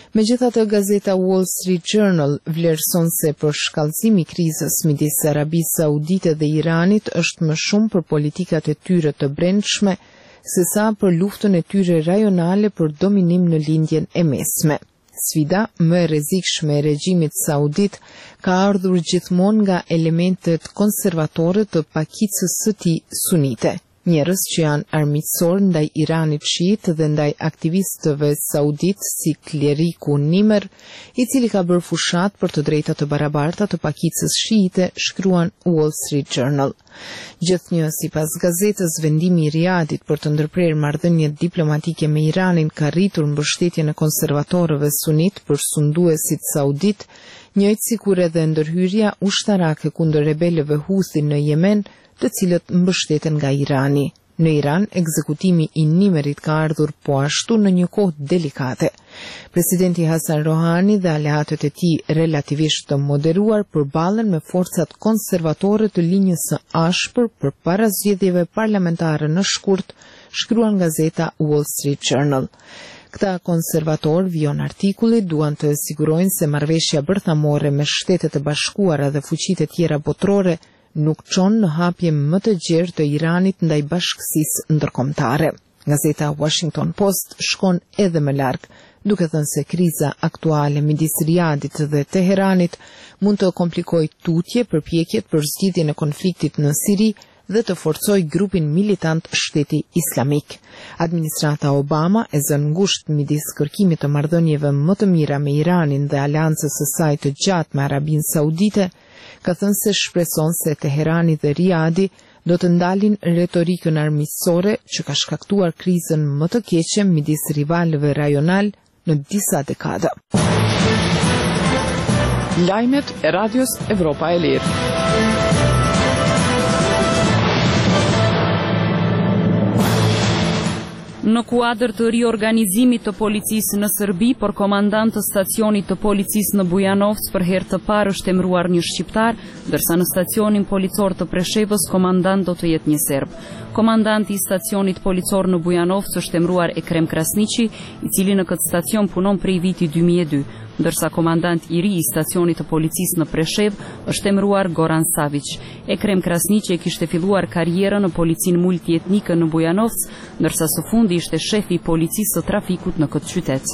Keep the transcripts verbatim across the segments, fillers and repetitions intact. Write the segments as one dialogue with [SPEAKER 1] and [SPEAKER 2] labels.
[SPEAKER 1] Megjithatë, gazeta Wall Street Journal vlerëson se për shkallëzimi i krizës midis Arabisë Saudite dhe Iranit është më shumë për politikat e tyre të brendshme sesa për luftën e tyre rajonale për dominim në lindjen e mesme. Sfida më e rrezikshme e regjimit saudit ka ardhur gjithmonë nga elementet konservatore të pakicës së tij sunite. Njerëz që janë armiqësor ndaj Iranit shiit dhe ndaj aktivistëve saudit si kleriku Nimer, i cili ka bërë fushat për të drejtat të barabarta të pakicës shiite, shkruan Wall Street Journal. Gjithnjë sipas gazetës, vendimi i Riadit për të ndërprerë marrëdhënie diplomatike me Iranin ka rritur mbështetjen e konservatorëve sunit për sunduesit saudit, njëjtë sikur edhe ndërhyrja ushtarake kundër rebelëve Houthi në Yemen, të cilët mbështeten nga Irani. Në Iran, ekzekutimi i Nimerit ka ardhur po ashtu në një kohë delikate. Presidenti Hasan Rohani dhe aleatët e tij relativisht të moderuar përballen me forcat konservatore të linjës së ashpër përpara zgjedhjeve parlamentare në shkurt, shkruan gazeta Wall Street Journal. Këta konservator, vijon artikulli, duan të sigurojnë se marrëveshja bërthamore me Shtetet e Bashkuara dhe fuqitë e tjera botërore nuk çon në hapje më të gjerë të Iranit ndaj bashkësisë ndërkombëtare. Gazeta Washington Post shkon edhe më larg, duke thënë se kriza aktuale midis Riadit dhe Teheranit mund të komplikojë tutje përpjekjet për zgjidhjen e konfliktit në Siri dhe të forcojë grupin militant Shteti Islamik. Administrata Obama e zën ngushtë midis kërkimit të marrëdhënieve më të mira me Iranin dhe aleancës së saj të gjatë me Arabinë Saudite, ka thënë se shpreson se Teherani dhe Riadi do të ndalin retorikën armiqësore që ka shkaktuar krizën më të keqe midis rivalëve rajonal në disa dekada.
[SPEAKER 2] Lajmet e Radios Evropa e Lirë.
[SPEAKER 3] Në kuadër të riorganizimit të policisë në Serbi, por komandant të stacionit të policisë në Bujanovc për herë të parë është emëruar një shqiptar, ndërsa në stacionin policor të Preshevës komandant do të jetë një serb. Komandanti i stacionit policor në Bujanovc është emëruar Ekrem Krasniqi, i cili në këtë stacion punon prej viti dy mijë e dy, ndërsa komandant i ri i stacionit të policisë në Preshev është emëruar Goran Savić. Ekrem Krasniqi e kishte filluar karrierën në policinë multietnike në Bujanovc, ndërsa së fundi ishte shefi i policisë së trafikut në këtë qytet.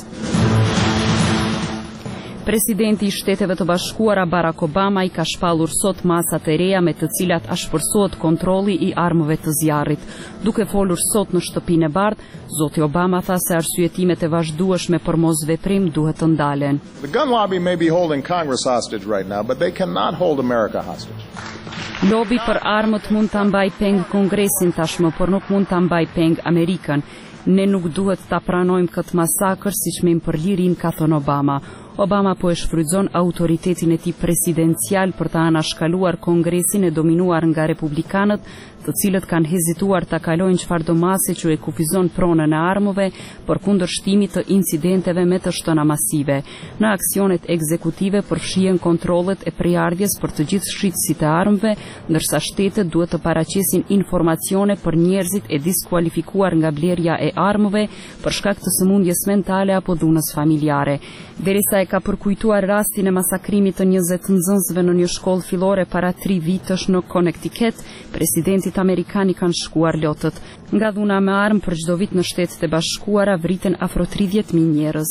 [SPEAKER 3] Presidenti i Shteteve të Bashkuara Barack Obama i ka shpallur sot masat e reja me të cilat ashpërsohet kontrolli i armëve të zjarrit. Duke folur sot në shtëpinë e Bardhë, zoti Obama tha se arsyetimet e vazhdueshme për mosveprim duhet të ndalen.
[SPEAKER 4] The gun lobby may be holding Congress hostage right now, but they cannot hold America hostage.
[SPEAKER 3] Lobi për armët mund ta mbaj peng Kongresin tashmë, por nuk mund ta mbaj peng Amerikën. Ne nuk duhet ta pranojmë këtë masakër siç më për lirin, ka thënë Obama. Obama po e shfrytëzon autoritetin e tij presidencial për të anashkaluar Kongresin e dominuar nga republikanët, të cilët kanë hezituar ta kalojnë çfarëdo mase që e kufizon pronën e armëve për kundërshtimit të incidenteve me të shtëna masive. Në aksionet ekzekutive përfshihen kontrollet e prejardhjes për të gjithë shitësit e armëve, ndërsa shtetet duhet të paraqesin informacione për njerëzit e diskualifikuar nga blerja e armëve për shkak të sëmundjes mentale apo dhunës familjare. Derisa e ka përkujtuar rastin e masakrimit të njëzet nxënësve në një shkollë fillore para tri vitësh në Connecticut, presidentit amerikan i kanë shkuar lotët. Nga dhuna me armë për çdo vit në Shtetet e Bashkuara vriten afro tridhjetë mijë njerëz.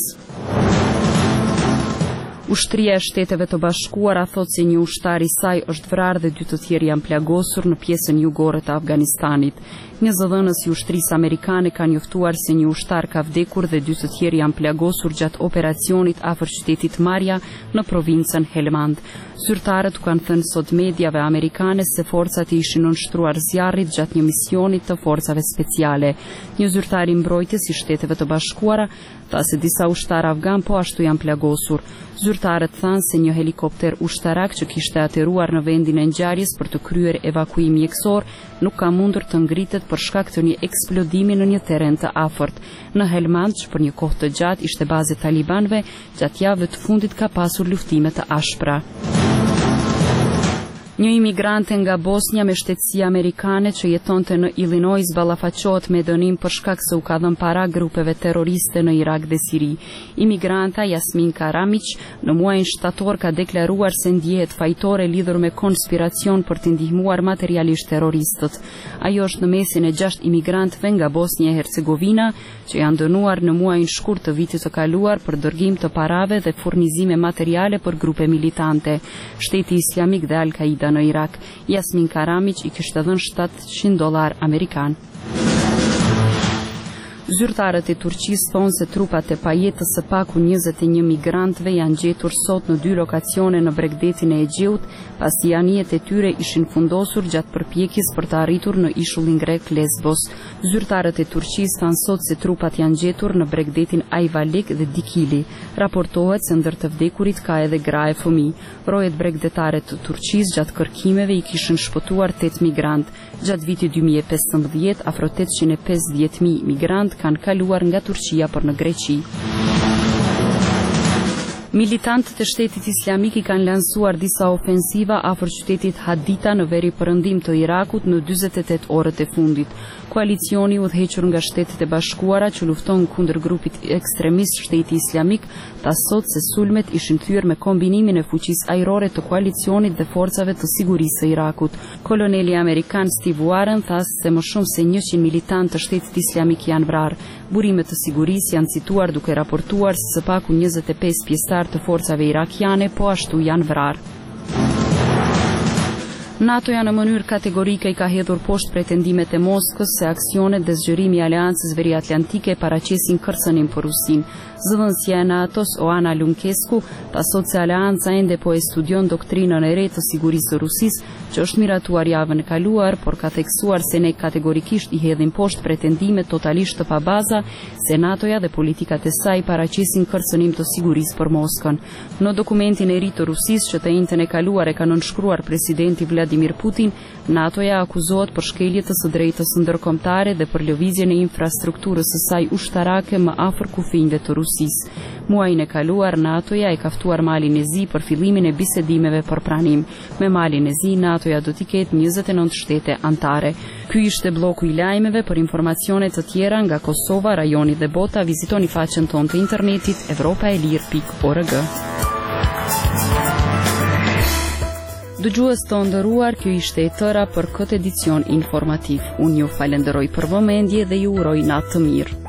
[SPEAKER 3] Ushtria e Shteteve të Bashkuara thot se një ushtar i saj është vrarë dhe dy të tjerë janë plagosur në pjesën jugore të Afganistanit. Një zëdhënës i ushtrisë amerikane ka njoftuar se një ushtar ka vdekur dhe dy të tjerë janë plagosur gjatë operacionit afër qytetit Marja në provincën Helmand. Zyrtarët kanë thënë sot mediave amerikane se forcat i ishin nënshtruar zjarrit gjatë një misionit të forcave speciale. Një zyrtar i mbrojtjes i Shteteve të Bashkuara tha se disa ushtarë afgan po ashtu janë plagosur. Zyrtarët thanë se një helikopter ushtarak që kishte ateruar në vendin e ngjarjes për të kryer evakuim mjekësor nuk ka mundur të ngritet për shkak të një eksplodimi në një terren të afërt. Në Helmand, që për një kohë të gjatë ishte bazë e talibanëve, gjatë javëve të fundit ka pasur luftime të ashpra. Një imigrante nga Bosnia me shtetësi amerikane që jetonte në Illinois ballafaqohet me dënim për shkak se u ka dhënë para grupeve terroriste në Irak dhe Siri. Imigranta Jasmin Karamic në muajin shtator ka deklaruar se ndjehet fajtore lidhur me konspiracion për të ndihmuar materialisht terroristët. Ajo është në mesin e gjashtë imigrantëve nga Bosnia e Hercegovina që janë dënuar në muajin shkurt të vitit të kaluar për dërgim të parave dhe furnizime materiale për grupe militante. Shteti Islamik dhe Al-Qaida në Irak. Jasmin Karamic i kishte dhënë shtatëqind dollar amerikan. Zyrtarët e Turqisë thonë se trupat e pajetës së paku njëzet e një migrantëve janë gjetur sot në dy lokacione në Bregdetin e Egjeut, pasi anijet e tyre ishin fundosur gjatë përpjekjes për të arritur në ishullin grek Lesbos. Zyrtarët e Turqisë thanë sot se trupat janë gjetur në Bregdetin Ayvalik dhe Dikili. Raportohet se ndër të vdekurit ka edhe gra e fëmijë. Rojet bregdetare të Turqisë gjatë kërkimeve i kishin shpëtuar tetë migrant. Gjatë vitit dy mijë e pesëmbëdhjetë, afro tetëqind e pesëdhjetë mijë migrant kanë kaluar nga Turqia për në Greqi. Militantët e shtetit islamik i kanë lansuar disa ofensiva afër qytetit Haditha në veri perëndim të Irakut në dyzet e tetë orët e fundit. Koalicioni udhëhequr nga Shtetet e Bashkuara që lufton kundër grupit ekstremist Shteti Islamik tha sot se sulmet ishin thyer me kombinimin e fuqisë ajrore të koalicionit dhe forcave të sigurisë së Irakut. Koloneli amerikan Steve Warren tha se më shumë se njëqind militantë të Shtetit Islamik janë vrarë. Burimet të sigurisë janë cituar duke raportuar se së paku njëzet e pesë pjesëtar të forcave irakiane po ashtu janë vrarë. NATO-ja në mënyrë kategorike i ka hedhur poshtë pretendimet e Moskës se aksionet dhe zgjerimi i Aleancës Veriatlantike paraqesin kërcënim për Rusinë. Zëdhënësia e NATO-s Oana Lunkescu tha sot se Aleanca ende po e studion doktrinën e re të sigurisë së Rusisë, që është miratuar javën e kaluar, por ka theksuar se ne kategorikisht i hedhim poshtë pretendimet totalisht të pabaza se NATO-ja dhe politikat e saj paraqesin kërcënim të sigurisë për Moskën. Në dokumentin e ri të Rusisë që të njëjtën e kaluar e ka nënshkruar presidenti Vladimir Putin, NATO-ja akuzohet për shkelje të së drejtës ndërkombëtare dhe për lëvizjen e infrastrukturës së saj ushtarake më afër kufive të Rusisë. Muajin e kaluar NATO-ja e ka ftuar Malin e Zi për fillimin e bisedimeve për pranim. Me Malin e Zi, NATO-ja do t'i ketë njëzet e nëntë shtete anëtare. Ky ishte bloku i lajmeve. Për informacione të tjera nga Kosova, rajoni dhe bota, vizitoni faqen tonë të internetit europa e lirë pikë org. Dëgjues të nderuar, kjo ishte e tëra për këtë edicion informativ. Unë ju falenderoj për vëmendje dhe ju uroj natë të mirë.